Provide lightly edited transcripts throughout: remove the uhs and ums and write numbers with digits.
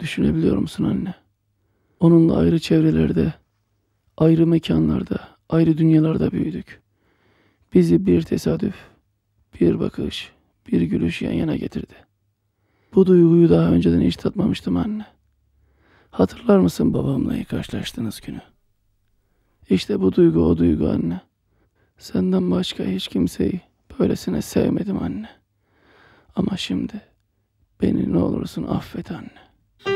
Düşünebiliyor musun anne? Onunla ayrı çevrelerde, ayrı mekanlarda, ayrı dünyalarda büyüdük. Bizi bir tesadüf, bir bakış, bir gülüş yan yana getirdi. Bu duyguyu daha önceden hiç tatmamıştım anne. Hatırlar mısın babamla ilk karşılaştığınız günü? İşte bu duygu o duygu anne. Senden başka hiç kimseyi böylesine sevmedim anne. Ama şimdi beni ne olursun affet anne.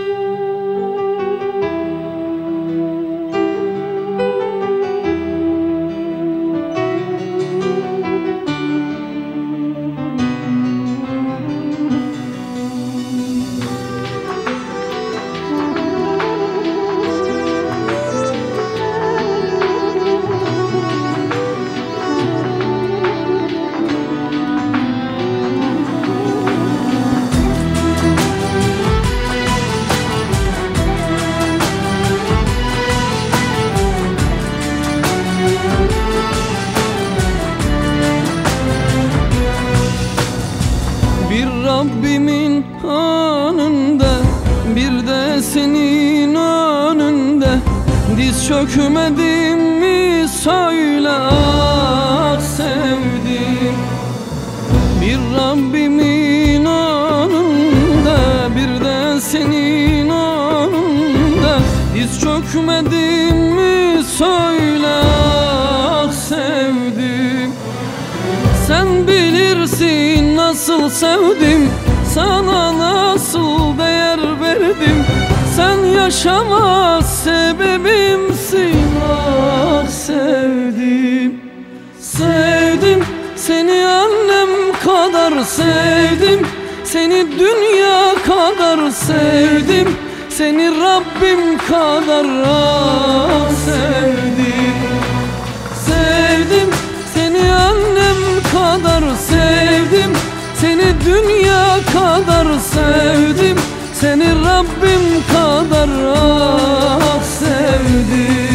Rabbimin önünde, bir de senin önünde diz çökmedim mi söyle ah sevdim. Bir Rabbimin önünde, bir de senin önünde diz çökmedim mi söyle ah sevdim. Sen bilirsin nasıl sevdim, sana nasıl değer verdim. Sen yaşamaz sebebimsin ah sevdim. Sevdim seni annem kadar sevdim, seni dünya kadar sevdim, seni Rabbim kadar ah sevdim. Sevdim seni annem kadar sevdim, seni dünya kadar sevdim, seni Rabbim kadar ah sevdim.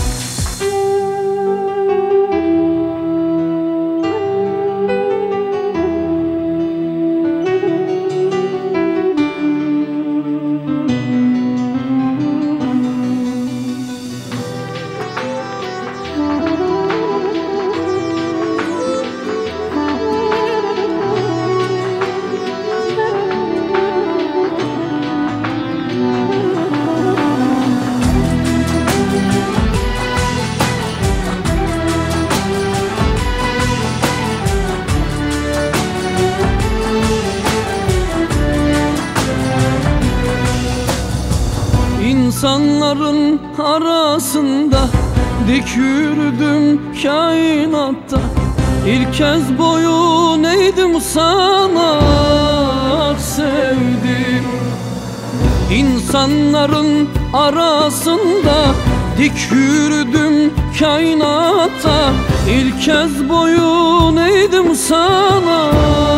İnsanların arasında dik yürüdüm kainatta, İlk kez boyun eğdim sana sevdim. İnsanların arasında dik yürüdüm kainatta, İlk kez boyun eğdim sana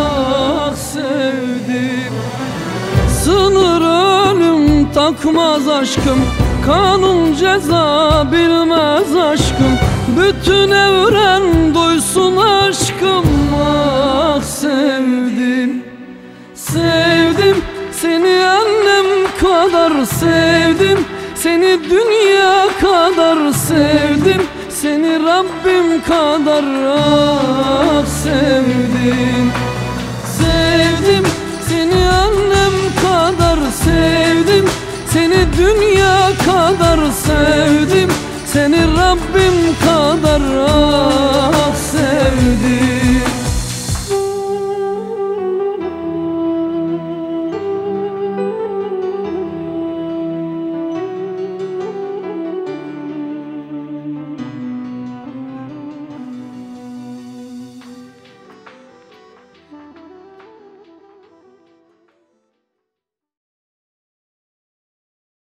sevdim. Sınır ölüm takmaz aşkım, kanun ceza bilmez aşkım. Bütün evren duysun aşkım ah sevdim. Sevdim seni annem kadar sevdim, seni dünya kadar sevdim, seni Rabbim kadar ah sevdim. Sevdim seni annem kadar sevdim, seni dünya kadar sevdim, seni Rabbim kadar